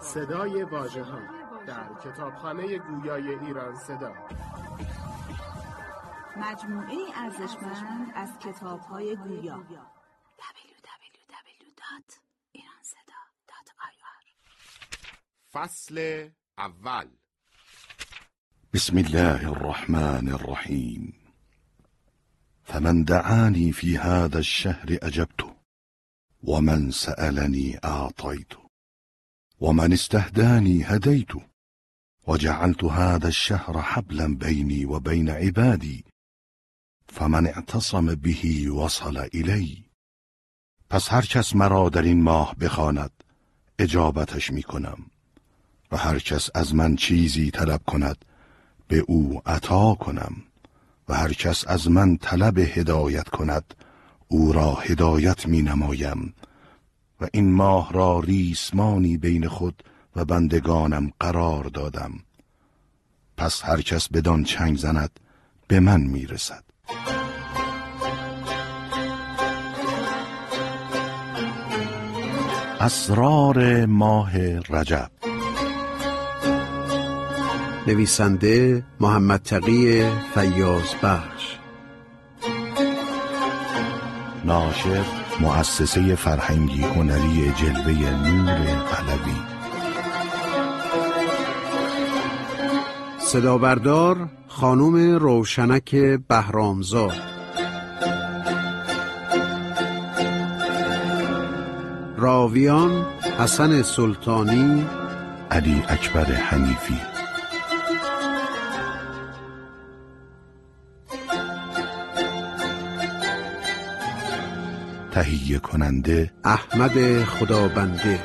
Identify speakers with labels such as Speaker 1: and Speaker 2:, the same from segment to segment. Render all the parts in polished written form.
Speaker 1: صدای واژه‌ها در کتابخانه گویای ایران صدا،
Speaker 2: مجموعه ارزشمند از کتاب‌های گویا. www.iranseda.ir.
Speaker 3: فصل اول.
Speaker 4: بسم الله الرحمن الرحیم. فمن دعانی فی هذا الشهر اجبته ومن سألنی اعطیته ومن استهدانی هدیته وجعلت هذا الشهر حبلا بینی و بین عبادی فمن اعتصم به وصل الی. پس هر کس مرا در این ماه بخواند اجابتش می کنم و هر کس از من چیزی طلب کند به او عطا کنم و هر کس از من طلب هدایت کند او را هدایت می نمایم و این ماه را ریسمانی بین خود و بندگانم قرار دادم. پس هر کس بدان چنگ زند به من می رسد. اسرار ماه رجب.
Speaker 5: نویسنده محمد تقی فیاض بخش،
Speaker 4: ناشر مؤسسه فرهنگی هنری جلوه نور پهلوی،
Speaker 5: صدا بردار خانم روشنک بهرامزاد، راویان حسن سلطانی،
Speaker 4: علی اکبر حنیفی. تهیه کننده
Speaker 5: احمد خدابنده.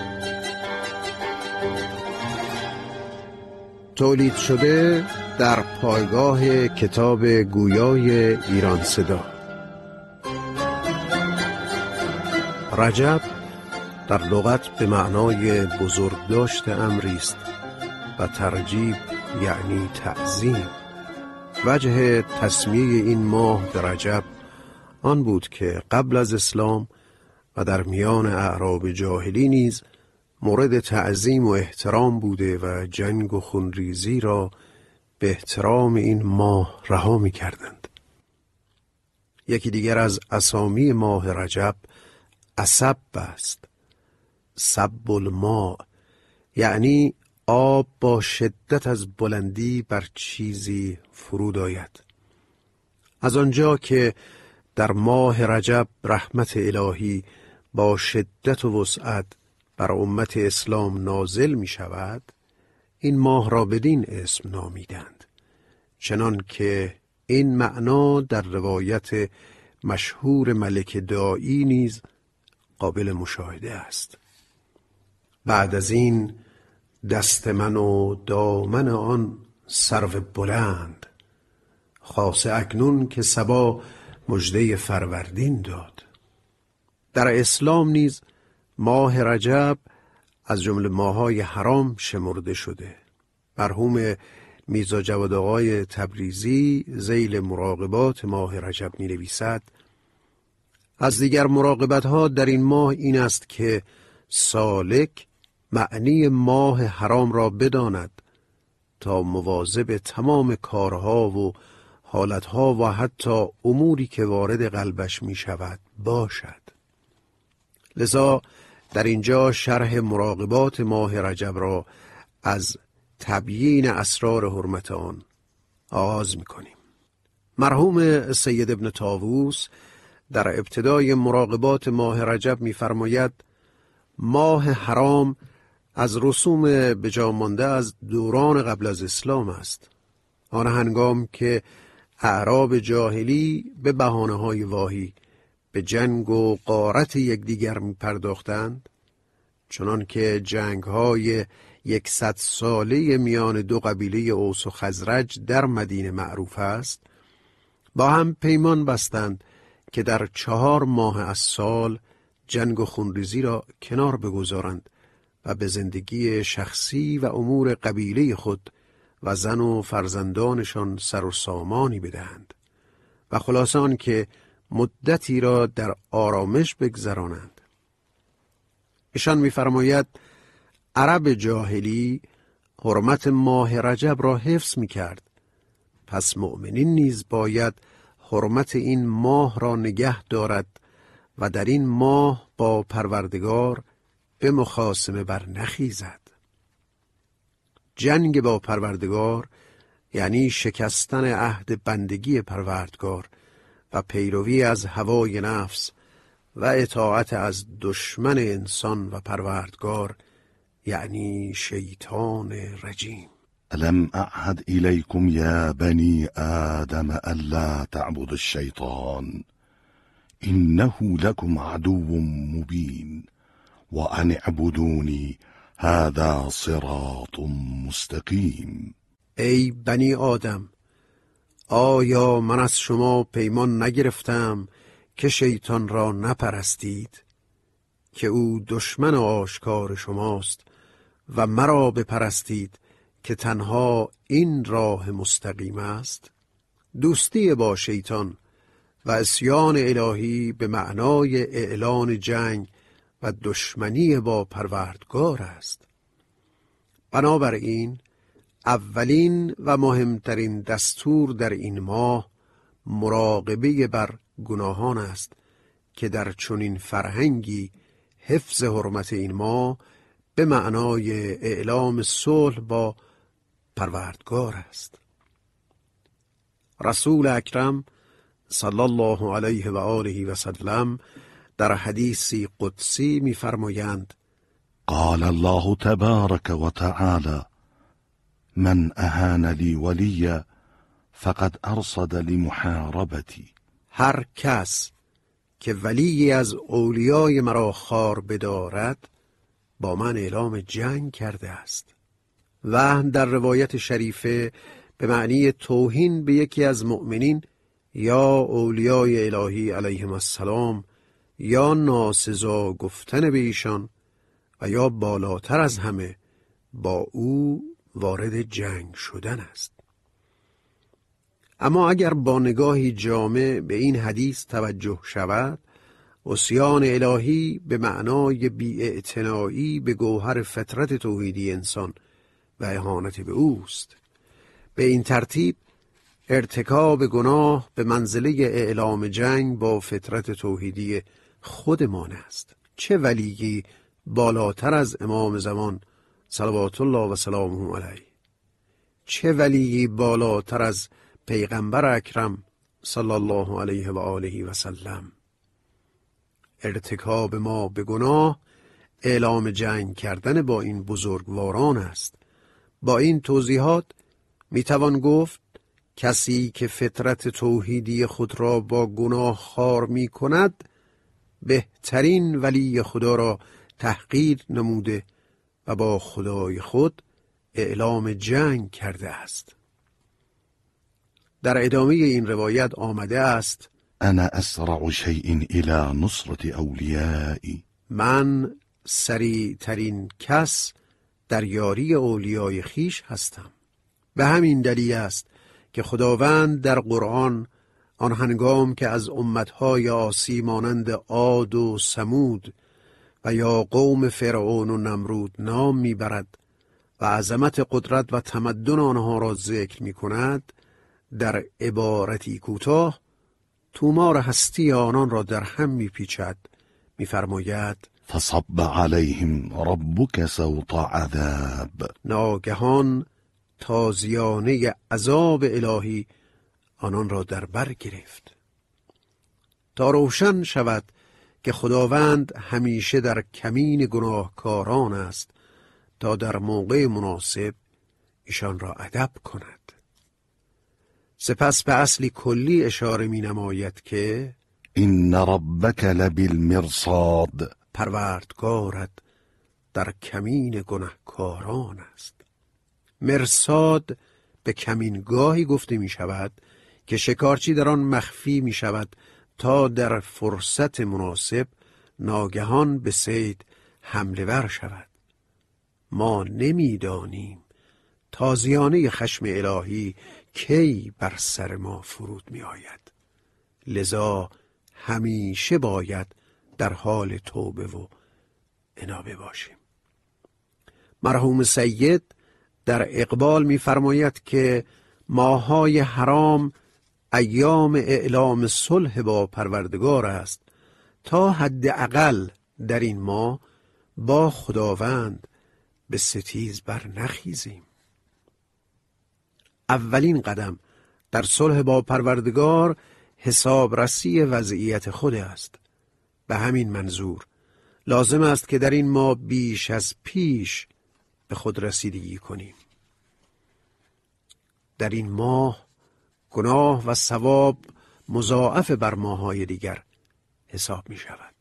Speaker 5: تولید شده در پایگاه کتاب گویای ایران صدا. رجب در لغت به معنای بزرگداشت امری است و ترجیب یعنی تعظیم. وجه تسمیه این ماه به رجب آن بود که قبل از اسلام و در میان اعراب جاهلی نیز مورد تعظیم و احترام بوده و جنگ و خونریزی را به احترام این ماه رها می کردند. یکی دیگر از اسامی ماه رجب اسب است. سب الماء یعنی آب با شدت از بلندی بر چیزی فرود آید. از آنجا که در ماه رجب رحمت الهی با شدت و وسعت بر امت اسلام نازل می شود، این ماه را بدین اسم نامیدند، چنان که این معنا در روایت مشهور ملک دائی نیز قابل مشاهده است. بعد از این دست من و دامن آن سرو بلند، خاصه اکنون که صبا مژده فروردین داد. در اسلام نیز ماه رجب از جمله ماه‌های حرام شمرده شده. مرحوم میرزا جواد آقای تبریزی ذیل مراقبات ماه رجب می نویسد: از دیگر مراقبت‌ها در این ماه این است که سالک معنی ماه حرام را بداند تا مواظب تمام کارها و حالتها و حتی اموری که وارد قلبش می شود باشد. لذا در اینجا شرح مراقبات ماه رجب را از تبیین اسرار حرمت آن آغاز می کنیم. مرحوم سید ابن طاووس در ابتدای مراقبات ماه رجب می فرماید: ماه حرام از رسوم بجا مانده از دوران قبل از اسلام است. آن هنگام که اعراب جاهلی به بهانه‌های واهی به جنگ و غارت یکدیگر می پرداختند، چنان که جنگ‌های 100 ساله میان دو قبیله اوس و خزرج در مدینه معروف است، با هم پیمان بستند که در 4 ماه از سال جنگ و خونریزی را کنار بگذارند و به زندگی شخصی و امور قبیله خود و زن و فرزندانشان سر و سامانی بدهند و خلاصه آن که مدتی را در آرامش بگذرانند. ایشان می‌فرماید عرب جاهلی حرمت ماه رجب را حفظ می کرد. پس مؤمنین نیز باید حرمت این ماه را نگه دارد و در این ماه با پروردگار به مخاصمه بر نخیزد. جنگ با پروردگار یعنی شکستن عهد بندگی پروردگار و پیروی از هوای نفس و اطاعت از دشمن انسان و پروردگار یعنی شیطان رجیم.
Speaker 4: ألم أعهد إليكم يا بني آدم ألا تعبدوا الشيطان إنه لكم عدو مبين وأن اعبدوني هذا صراط مستقيم.
Speaker 5: ای بنی آدم، آیا من از شما پیمان نگرفتم که شیطان را نپرستید که او دشمن آشکار شماست و مرا بپرستید که تنها این راه مستقیم است؟ دوستی با شیطان و عصیان الهی به معنای اعلان جنگ و دشمنی با پروردگار است. بنابراین اولین و مهمترین دستور در این ماه مراقبه بر گناهان است که در چنین فرهنگی حفظ حرمت این ماه به معنای اعلام صلح با پروردگار است. رسول اکرم صلی الله علیه و آله و سلم در حدیثی قدسی می‌فرمایند:
Speaker 4: قال الله تبارك وتعالى من أهان لي وليا فقد أرصد لمحاربتي.
Speaker 5: هر کس که ولی از اولیای مرا خوار بدارد با من اعلام جنگ کرده است. و در روایت شریفه به معنی توهین به یکی از مؤمنین یا اولیای الهی علیهم السلام یا ناسزا گفتن به ایشان و یا بالاتر از همه با او وارد جنگ شدن است. اما اگر با نگاهی جامع به این حدیث توجه شود، عصیان الهی به معنای بی‌اعتنایی به گوهر فطرت توحیدی انسان و اهانت به اوست. به این ترتیب ارتکاب گناه به منزله اعلام جنگ با فطرت توحیدی خودمان است. چه ولیی بالاتر از امام زمان صلوات الله و سلامه علیه، چه ولیی بالاتر از پیغمبر اکرم صلی الله علیه و آله و سلم. ارتکاب ما به گناه اعلام جنگ کردن با این بزرگواران است. با این توضیحات میتوان گفت کسی که فطرت توحیدی خود را با گناه خوار می کند بهترین ولی خدا را تحقیر نموده و با خدای خود اعلام جنگ کرده است. در ادامه این روایت آمده است:
Speaker 4: أنا أسرع شيء إلى نصرة أوليائي.
Speaker 5: من سریع ترین کس در یاری اولیای خیش هستم. به همین دلیل است که خداوند در قرآن آن هنگام که از امتهای عاصی مانند عاد و ثمود و یا قوم فرعون و نمرود نام میبرد و عظمت قدرت و تمدن آنها را ذکر میکند، در عبارتی کوتاه تومار هستی آنان را در هم میپیچد. میفرماید:
Speaker 4: فصب عليهم ربك سوط عذاب.
Speaker 5: ناگهان تازیانه عذاب الهی آنان را در بر گرفت. تا روشن شود که خداوند همیشه در کمین گناهکاران است تا در موقع مناسب ایشان را ادب کند. سپس به اصلی کلی اشاره می نماید که
Speaker 4: إن ربك لبالمرصاد.
Speaker 5: پروردگارت در کمین گناهکاران است. مرصاد به کمینگاهی گفته می شود که شکارچی در آن مخفی می شود تا در فرصت مناسب ناگهان به صید حمله ور شود. ما نمی دانیم تازیانه خشم الهی کی بر سر ما فرود می آید. لذا همیشه باید در حال توبه و انابه باشیم. مرحوم سید در اقبال می‌فرماید که ماه‌های حرام ایام اعلام صلح با پروردگار است تا حداقل در این ماه با خداوند به ستیز بر نخیزیم. اولین قدم در صلح با پروردگار حسابرسی وضعیت خود است. به همین منظور لازم است که در این ماه بیش از پیش به خود رسیدگی کنیم. در این ماه گناه و ثواب مضاعف بر ماه‌های دیگر حساب می شود.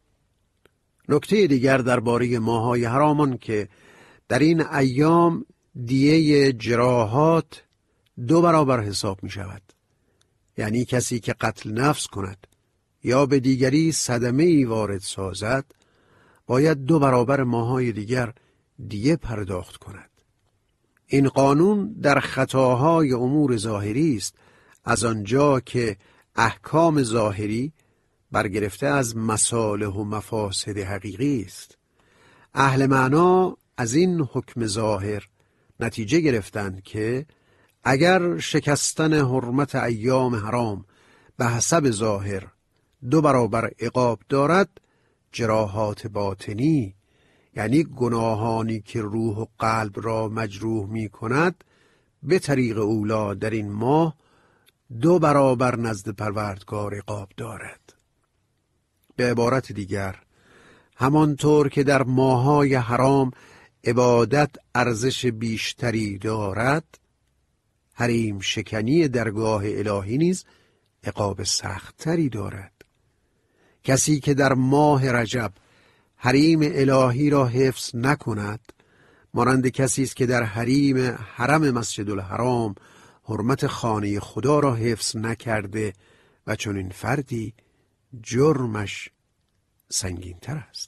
Speaker 5: نکته دیگر درباره ماه‌های حرام آن که در این ایام دیه جراحات 2 برابر حساب می شود. یعنی کسی که قتل نفس کند یا به دیگری صدمه‌ای وارد سازد باید 2 برابر ماه‌های دیگر دیه پرداخت کند. این قانون در خطاهای امور ظاهری است، از آنجا که احکام ظاهری برگرفته از مصالح و مفاسد حقیقی است. اهل معنا از این حکم ظاهر نتیجه گرفتند که اگر شکستن حرمت ایام حرام به حسب ظاهر 2 برابر عقاب دارد، جراحات باطنی یعنی گناهانی که روح و قلب را مجروح می کند به طریق اولا در این ماه 2 برابر نزد پروردگار عقاب دارد. به عبارت دیگر همانطور که در ماه‌های حرام عبادت ارزش بیشتری دارد، حریم شکنی درگاه الهی نیز عقاب سخت‌تری دارد. کسی که در ماه رجب حریم الهی را حفظ نکند مانند کسی است که در حرم مسجد الحرام حرمت خانه خدا را حفظ نکرده و چون این فردی جرمش سنگین‌تر است.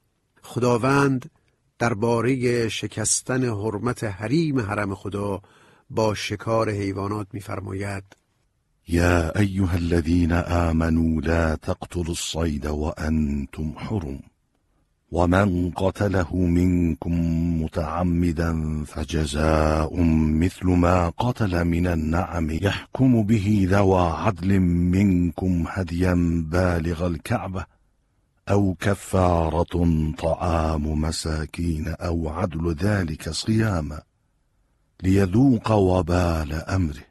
Speaker 5: خداوند درباره شکستن حرمت حریم حرم خدا با شکار حیوانات می‌فرماید:
Speaker 4: یا ایها الذین آمنوا لا تقتلوا الصید وانتم حرم ومن قتله منكم متعمدا فجزاء مثل ما قتل من النعم يحكم به ذوى عدل منكم هديا بالغ الكعبة أو كفارة طعام مساكين أو عدل ذلك صياما لیذوق وبال امره.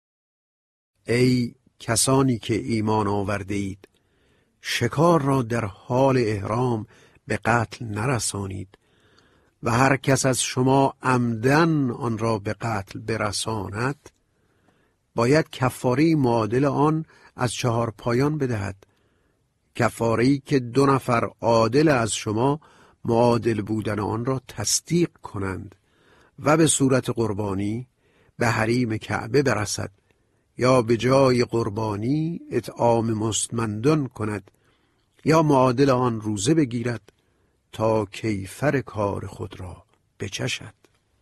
Speaker 5: ای کسانی که ایمان آورده اید، شکار را در حال احرام به قتل نرسانید و هر کس از شما عمدن آن را به قتل برساند باید کفاره معادل آن از 4 پایان بدهد، کفاره‌ای که 2 نفر عادل از شما معادل بودن آن را تصدیق کنند و به صورت قربانی به حریم کعبه برسد یا به جای قربانی اطعام مستمندان کند یا معادل آن روزه بگیرد تا کیفر کار خود را بچشد.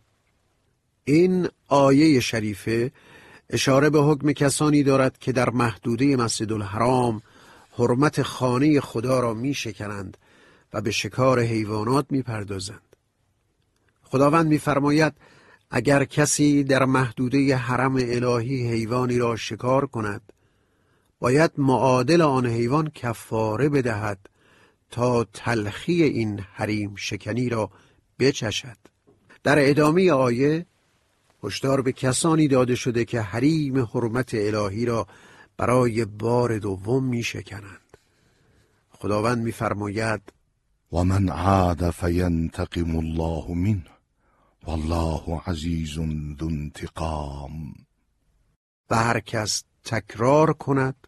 Speaker 5: این آیه شریفه اشاره به حکم کسانی دارد که در محدوده مسجد الحرام حرمت خانه خدا را می شکنند و به شکار حیوانات می پردازند. خداوند می فرماید اگر کسی در محدوده حرم الهی حیوانی را شکار کند باید معادل آن حیوان کفاره بدهد تا تلخی این حریم شکنی را بچشد. در ادامه آیه هشدار به کسانی داده شده که حریم حرمت الهی را برای بار دوم می شکنند. خداوند می فرماید
Speaker 4: و من عاد فینتقم الله منه والله عزیز ذو انتقام.
Speaker 5: و هر کس تکرار کند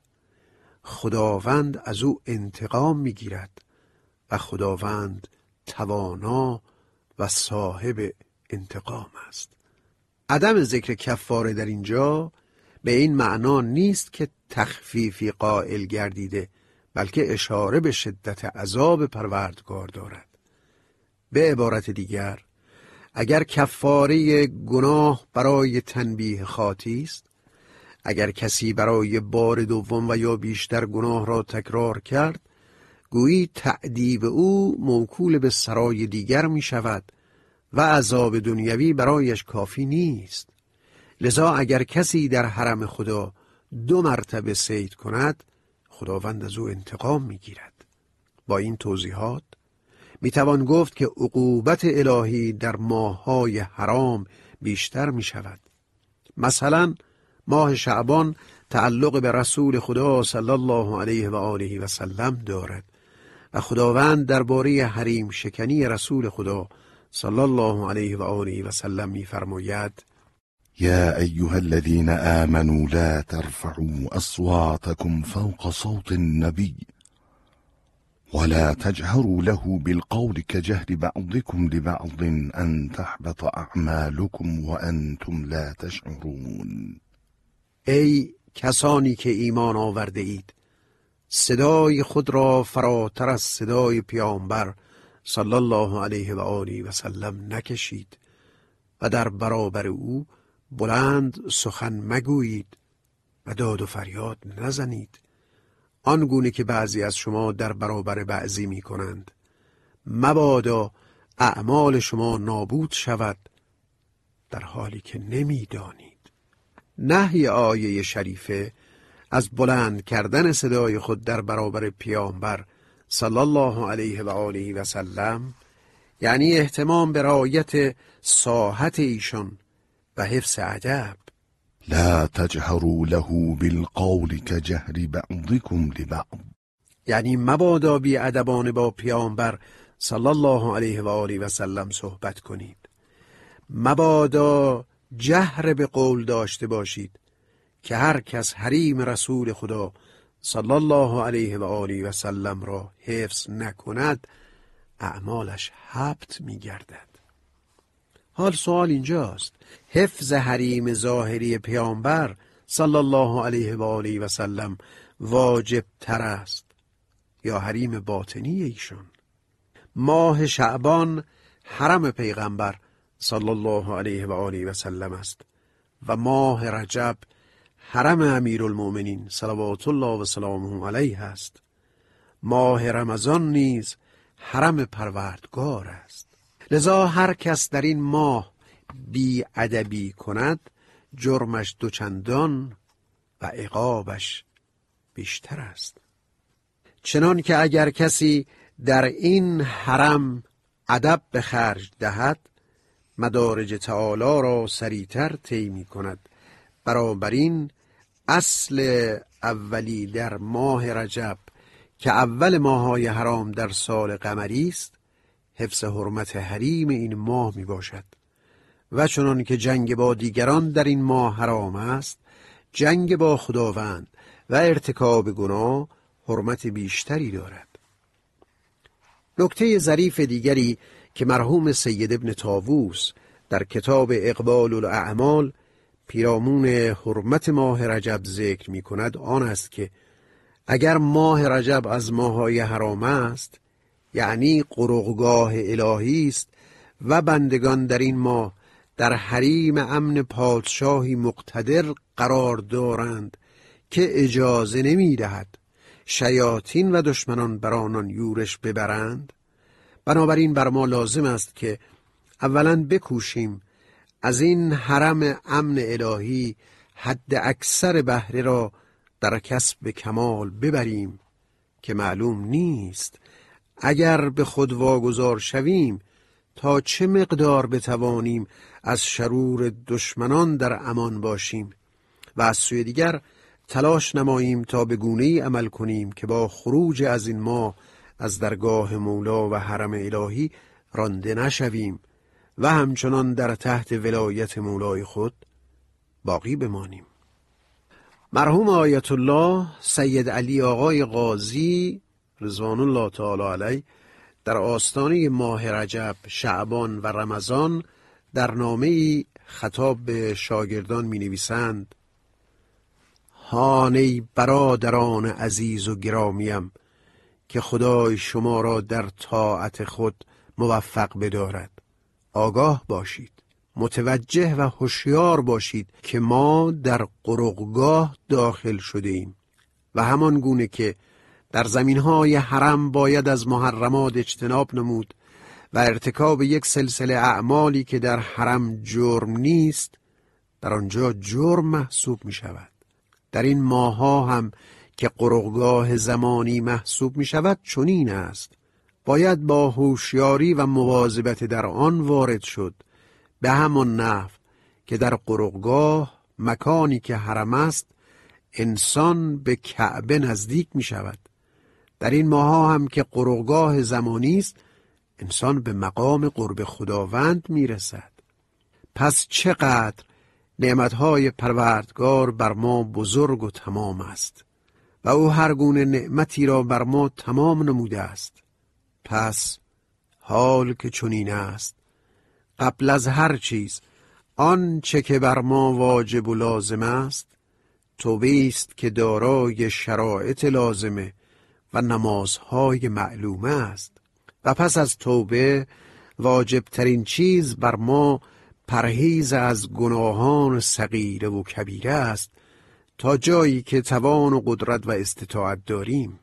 Speaker 5: خداوند از او انتقام می گیرد و خداوند توانا و صاحب انتقام است. عدم ذکر کفاره در اینجا به این معنا نیست که تخفیفی قائل گردیده، بلکه اشاره به شدت عذاب پروردگار دارد. به عبارت دیگر اگر کفاره گناه برای تنبیه خاطی است، اگر کسی برای بار دوم و یا بیشتر گناه را تکرار کرد، گویی تأدیب او موکول به سرای دیگر می شود و عذاب دنیوی برایش کافی نیست. لذا اگر کسی در حرم خدا 2 مرتبه صید کند، خداوند از او انتقام میگیرد. با این توضیحات میتوان گفت که عقوبت الهی در ماه‌های حرام بیشتر میشود. مثلا ماه شعبان تعلق به رسول خدا صلی الله علیه و آله و سلم دارد و خداوند درباره حریم شکنی رسول خدا صلی الله علیه و آله و سلم می‌فرماید:
Speaker 4: يا أيها الذين آمنوا لا ترفعوا أصواتكم فوق صوت النبي ولا تجهروا له بالقول كجهر بعضكم لبعض أن تحبط أعمالكم وأنتم لا تشعرون.
Speaker 5: ای کسانی که ایمان آورده اید، صدای خود را فراتر از صدای پیامبر صلی الله علیه و آله و سلم نکشید و در برابر او بلند سخن مگویید و داد و فریاد نزنید، آنگونه که بعضی از شما در برابر بعضی می کنند. مبادا اعمال شما نابود شود در حالی که نمی دانید. نهی آیه شریفه از بلند کردن صدای خود در برابر پیامبر صلی الله علیه و آله و سلم یعنی اهتمام به رعایت ساحت ایشان و حفظ ادب.
Speaker 4: لا تجهروا له بالقول كجهر بعضكم لبعض،
Speaker 5: یعنی مبادا بی ادبانه با پیامبر صلی الله علیه و آله و سلم صحبت کنید. مبادا جهر به قول داشته باشید که هر کس حریم رسول خدا صلی الله علیه و آله و سلم را حفظ نکند اعمالش هبط می گردد. حال سوال اینجاست: حفظ حریم ظاهری پیامبر صلی الله علیه و آله و سلم واجب تر است یا حریم باطنی ایشان؟ ماه شعبان حرم پیغمبر صلی الله علیه و آله و سلم است و ماه رجب حرم امیرالمؤمنین صلوات الله و سلامه علیه است. ماه رمضان نیز حرم پروردگار است. لذا هر کس در این ماه بی ادبی کند جرمش 2 چندان و عقابش بیشتر است. چنان که اگر کسی در این حرم ادب به خرج دهد مدارج تعالی را سریعتر طی می کند. بنابراین اصل اولی در ماه رجب که اول ماه‌های حرام در سال قمری است حفظ حرمت حریم این ماه می باشد و چنان که جنگ با دیگران در این ماه حرام است، جنگ با خداوند و ارتکاب گناه حرمت بیشتری دارد. نکته ظریف دیگری که مرحوم سید ابن طاووس در کتاب اقبال الاعمال پیرامون حرمت ماه رجب ذکر می کند آن است که اگر ماه رجب از ماه‌های حرام است، یعنی قرقگاه الهی است و بندگان در این ماه در حریم امن پادشاهی مقتدر قرار دارند که اجازه نمی دهد شیاطین و دشمنان بر آنان یورش ببرند، بنابراین بر ما لازم است که اولا بکوشیم از این حرم امن الهی حد اکثر بهره را در کسب کمال ببریم که معلوم نیست اگر به خود واگذار شویم تا چه مقدار بتوانیم از شرور دشمنان در امان باشیم و از سوی دیگر تلاش نماییم تا به گونه‌ای عمل کنیم که با خروج از این ماه از درگاه مولا و حرم الهی رانده نشویم و همچنان در تحت ولایت مولای خود باقی بمانیم. مرحوم آیت الله سید علی آقای قاضی رضوان الله تعالی علیه در آستانه ماه رجب، شعبان و رمضان در نامه‌ای خطاب به شاگردان می نویسند: هان ای برادران عزیز و گرامیم که خدای شما را در طاعت خود موفق بدارد. آگاه باشید، متوجه و هوشیار باشید که ما در قرقگاه داخل شده ایم و همان گونه که در زمینهای حرم باید از محرمات اجتناب نمود و ارتکاب یک سلسله اعمالی که در حرم جرم نیست در آنجا جرم محسوب می شود. در این ماه‌ها هم که قرعه‌گاه زمانی محسوب می شود چنین است. باید با هوشیاری و مواظبت در آن وارد شد، به همان نحو که در قرعه‌گاه مکانی که حرم است انسان به کعبه نزدیک می شود. در این ماه‌ها هم که قرعه‌گاه زمانی است انسان به مقام قرب خداوند می رسد. پس چقدر نعمتهای پروردگار بر ما بزرگ و تمام است و او هر گونه نعمتی را بر ما تمام نموده است. پس حال که چنین است، قبل از هر چیز آنچه که بر ما واجب و لازم است توبه است که دارای شرایط لازمه و نمازهای معلومه است. و پس از توبه واجب ترین چیز بر ما پرهیز از گناهان صغیره و کبیره است تا جایی که توان و قدرت و استطاعت داریم.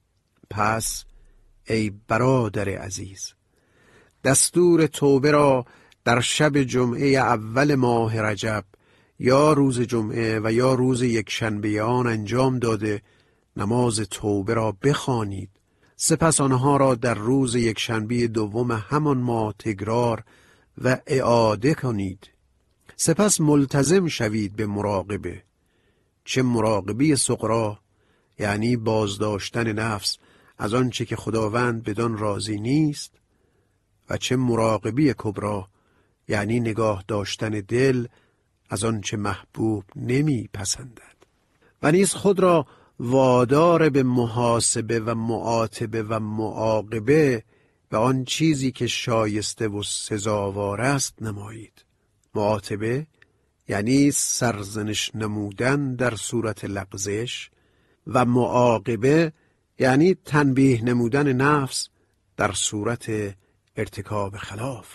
Speaker 5: پس ای برادر عزیز، دستور توبه را در شب جمعه اول ماه رجب یا روز جمعه و یا روز یکشنبه آن انجام داده نماز توبه را بخوانید. سپس آنها را در روز یکشنبه دوم همان ماه تکرار و اعاده کنید. سپس ملتزم شوید به مراقبه، چه مراقبه صغرا یعنی بازداشتن نفس از آنچه که خداوند بدان راضی نیست و چه مراقبه کبرا یعنی نگاه داشتن دل از آنچه محبوب نمی پسندد و نیز خود را وادار به محاسبه و معاتبه و معاقبه به آن چیزی که شایسته و سزاوار است نمایید. معاتبه یعنی سرزنش نمودن در صورت لغزش و معاقبه یعنی تنبیه نمودن نفس در صورت ارتکاب خلاف.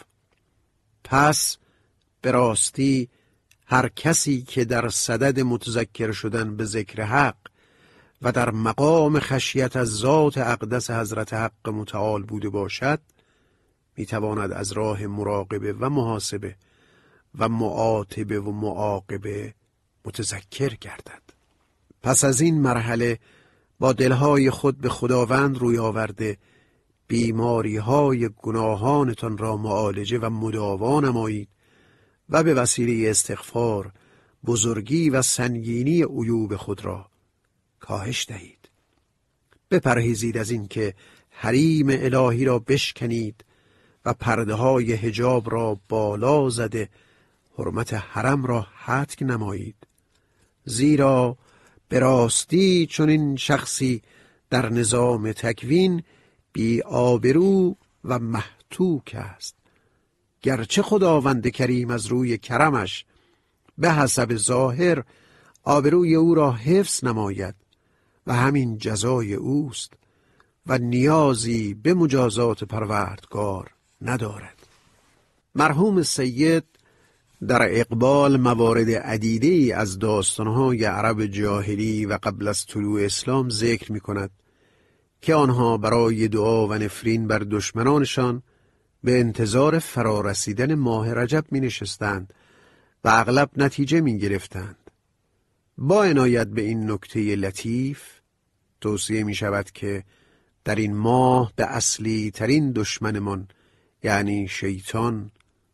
Speaker 5: پس به راستی هر کسی که در صدد متذکر شدن به ذکر حق و در مقام خشیت از ذات اقدس حضرت حق متعال بوده باشد میتواند از راه مراقبه و محاسبه و معاتبه و معاقبه متذکر گردد. پس از این مرحله با دلهای خود به خداوند روی آورده بیماری‌های گناهانتان را معالجه و مداوا نمایید و به وسیله استغفار بزرگی و سنگینی عیوب خود را کاهش دهید. بپرهیزید از این که حریم الهی را بشکنید و پرده های حجاب را بالا زده حرمت حرم را هتک نمایید، زیرا به راستی چون این شخصی در نظام تکوین بی آبرو و محتوک است، گرچه خداوند کریم از روی کرمش به حسب ظاهر آبروی او را حفظ نماید و همین جزای اوست و نیازی به مجازات پروردگار ندارد. مرحوم سید در اقبال موارد عدیده‌ای از داستانهای عرب جاهلی و قبل از طلوع اسلام ذکر می کند که آنها برای دعا و نفرین بر دشمنانشان به انتظار فرارسیدن ماه رجب می نشستند و اغلب نتیجه می گرفتند. با عنایت به این نکته لطیف توصیه می شود که در این ماه به اصلی ترین دشمنمان یعنی شیطان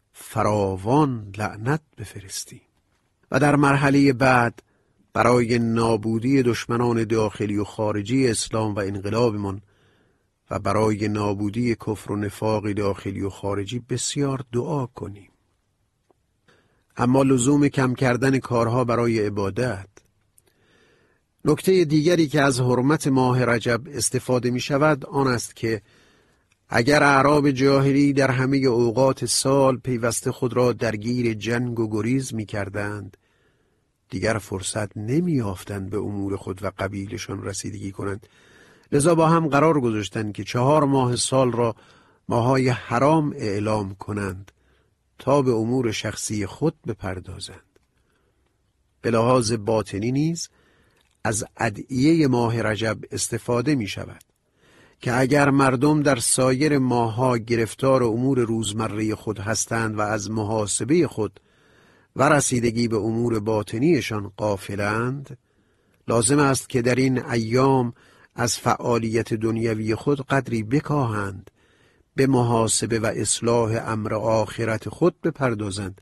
Speaker 5: فراوان لعنت بفرستیم و در مرحله بعد برای نابودی دشمنان داخلی و خارجی اسلام و انقلابمان و برای نابودی کفر و نفاق داخلی و خارجی بسیار دعا کنیم. اما لزوم کم کردن کارها برای عبادت. نکته دیگری که از حرمت ماه رجب استفاده می شود آن است که اگر اعراب جاهلی در همه اوقات سال پیوسته خود را درگیر جنگ و گریز می کردند، دیگر فرصت نمی یافتند به امور خود و قبیلشان رسیدگی کنند. لذا با هم قرار گذاشتند که 4 ماه سال را ماهای حرام اعلام کنند تا به امور شخصی خود بپردازند. به لحاظ باطنی نیز از ادعیه ماه رجب استفاده می شود. که اگر مردم در سایر ماه‌ها گرفتار امور روزمره خود هستند و از محاسبه خود و رسیدگی به امور باطنیشان غافلند، لازم است که در این ایام از فعالیت دنیوی خود قدری بکاهند، به محاسبه و اصلاح امر آخرت خود بپردازند.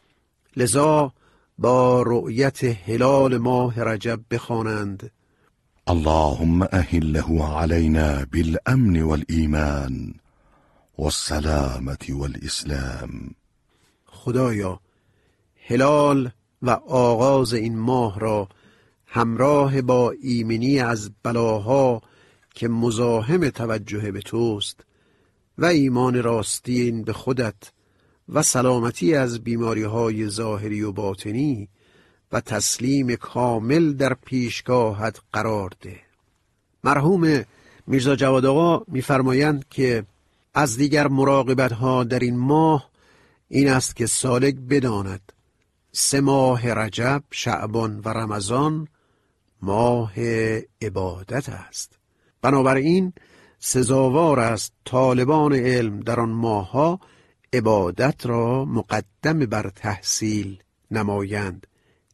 Speaker 5: لذا با رؤیت هلال ماه رجب بخوانند:
Speaker 4: اللهم أهله علينا بالأمن والإيمان والسلامة والإسلام.
Speaker 5: خدایا هلال و آغاز این ماه را همراه با ایمنی از بلاها که مزاحم توجه به توست و ایمان راستین به خودت و سلامتی از بیماری‌های ظاهری و باطنی و تسلیم کامل در پیشگاهت قرار ده. مرحوم میرزا جواد آقا می‌فرمایند که از دیگر مراقبت‌ها در این ماه این است که سالک بداند 3 ماه رجب، شعبان و رمضان ماه عبادت است. بنابراین سزاوار است طالبان علم در آن ماه‌ها عبادت را مقدم بر تحصیل نمایند،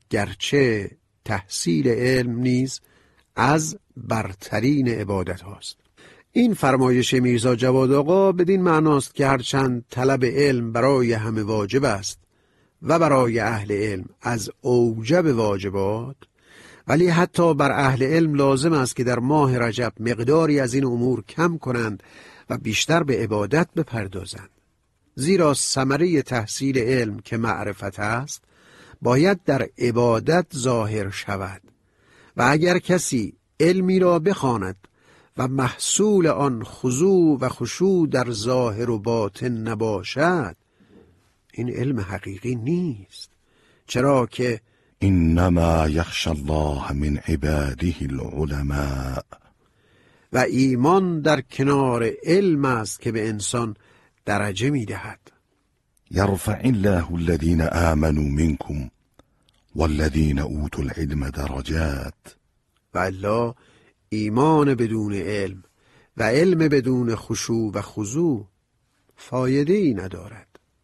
Speaker 5: گرچه تحصیل علم نیز از برترین عبادت هاست. این فرمایش میرزا جواد آقا بدین معناست که هرچند طلب علم برای همه واجب است و برای اهل علم از اوجب واجبات، ولی حتی بر اهل علم لازم است که در ماه رجب مقداری از این امور کم کنند و بیشتر به عبادت بپردازند. زیرا ثمره تحصیل علم که معرفت است باید در عبادت ظاهر شود و اگر کسی علمی را بخواند و محصول آن خضوع و خشوع در ظاهر و باطن نباشد، این علم حقیقی نیست، چرا که
Speaker 4: انما یخشی الله من عباده العلماء.
Speaker 5: و ایمان در کنار علم است که به انسان درجه می‌دهد.
Speaker 4: یرفع الله الذین آمنوا منکم والذین اوتوا العلم درجات.
Speaker 5: و الا ایمان بدون علم و علم بدون خشوع و خضوع فایده‌ای ندارد.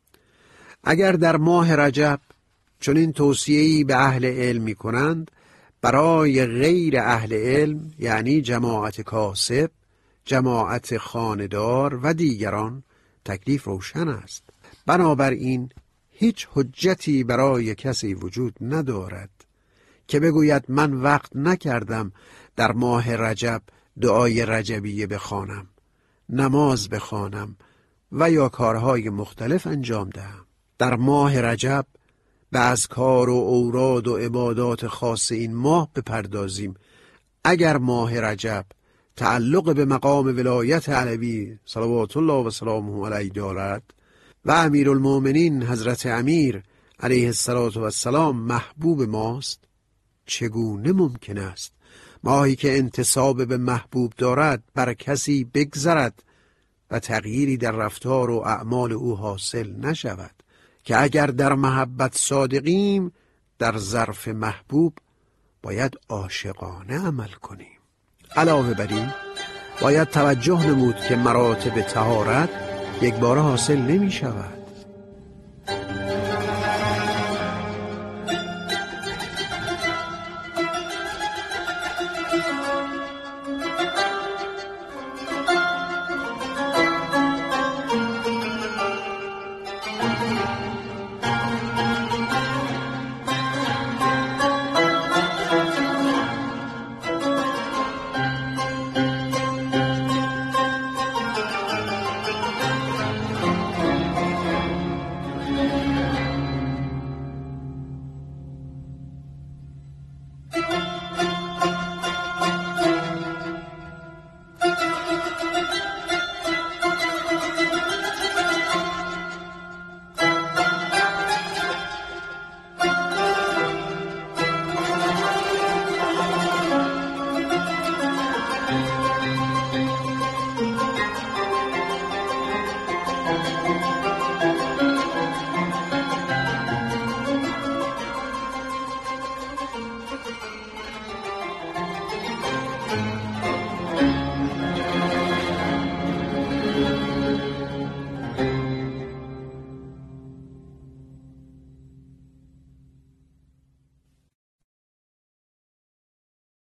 Speaker 5: اگر در ماه رجب چون این توصیه‌ای به اهل علم می‌کنند، برای غیر اهل علم یعنی جماعت کاسب، جماعت خانه‌دار و دیگران تکلیف روشن است. بنابراین هیچ حجتی برای کسی وجود ندارد که بگوید من وقت نکردم در ماه رجب دعای رجبیه بخوانم، نماز بخوانم و یا کارهای مختلف انجام دهم. در ماه رجب به اذکار و اوراد و عبادات خاص این ماه بپردازیم. اگر ماه رجب تعلق به مقام ولایت علوی صلوات الله و سلامه علیه دارد و امیرالمؤمنین حضرت امیر علیه السلام محبوب ماست، چگونه ممکن است ماهی که انتساب به محبوب دارد بر کسی بگذرد و تغییری در رفتار و اعمال او حاصل نشود؟ که اگر در محبت صادقیم، در ظرف محبوب باید عاشقانه عمل کنیم. علاوه بر این باید توجه نمود که مراتب طهارت یک بار حاصل نمی شود.